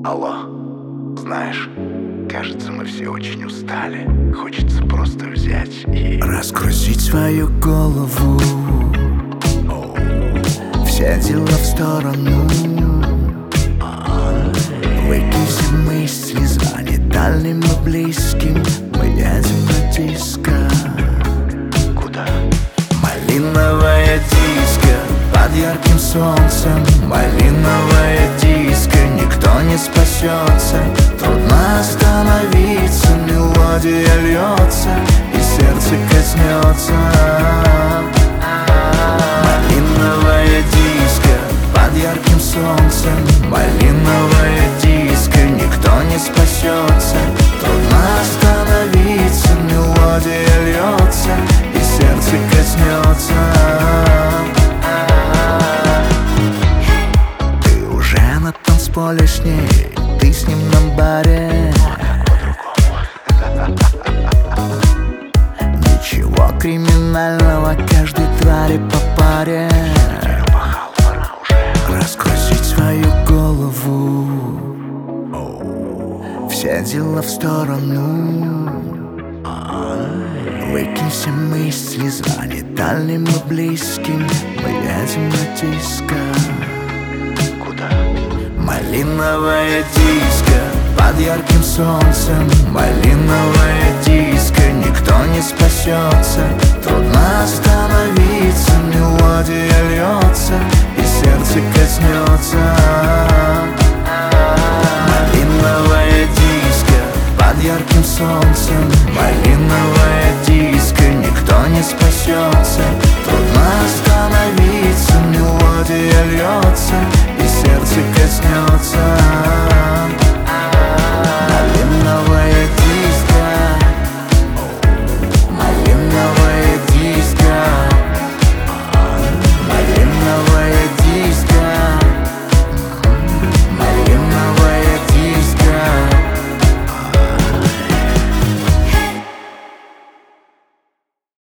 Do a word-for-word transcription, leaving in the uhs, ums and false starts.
Алло, знаешь, кажется, мы все очень устали. Хочется просто взять и разгрузить свою голову, все дела в сторону. Выкинь все мысли, звони дальним и близким. Мы едем на диско. куда? Малиновая диско под ярким солнцем. Малиновая диско, никто не спасется. Трудно остановиться, мелодия льется и сердце коснется. Малиновая диско под ярким солнцем. Малиновая диско, никто не спасется. Трудно остановиться, мелодия льется и сердце коснется. Ты уже на танцполе с ней, ты с ним на баре. Ничего криминального, каждой твари по паре. Раскрутить свою голову, все дела в сторону. Выкинь все мысли, звони дальним и близким. Мы едем на диско. Куда? Малиновая диско под ярким солнцем. Малиновая диско, никто не спасется. Трудно остановиться, мелодия льется и сердце коснется.